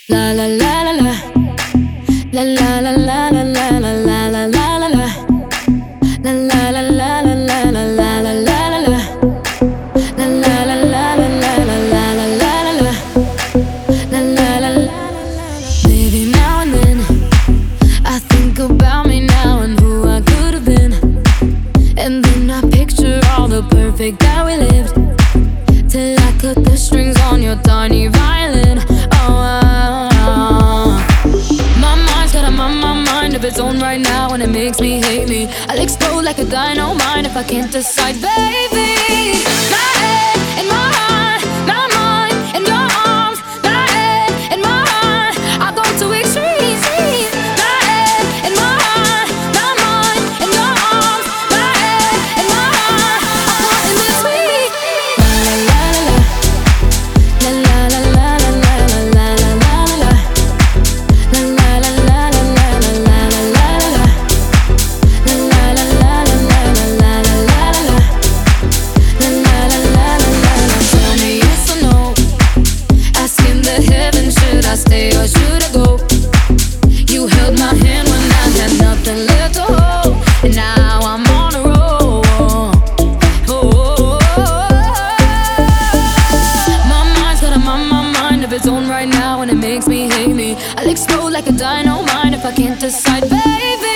La la la la la. La la la la la la la la la la la la. La la la la la la la la la la la la. La la la la la la la la la la la la. La la la la. Maybe now and then I think about me now and who I could have been, and then I picture all the perfect that we lived, till I cut the strings on your tiny violin. My mind's got a mind of its own right now, and it makes me hate me. I'll explode like a dynamite if I can't decide, baby. My head and my heart, my mind and your arms. My head and my heart, I go to extremes. My head and my heart, my mind and your arms. My head and my heart, I go in between. La la la la la la la la la la la la la la. La la la la la la la la la la la. La la la la la la la la la la la. La la la la la la. Tell me yes or no. Asking the heavens, should I stay or should I go? You held my hand when I had nothing left to hold, and now I'm on a roll. My mind's got a mind of its own right now, and it makes me hate me. I'll explode like a dynamite if I can't decide, baby.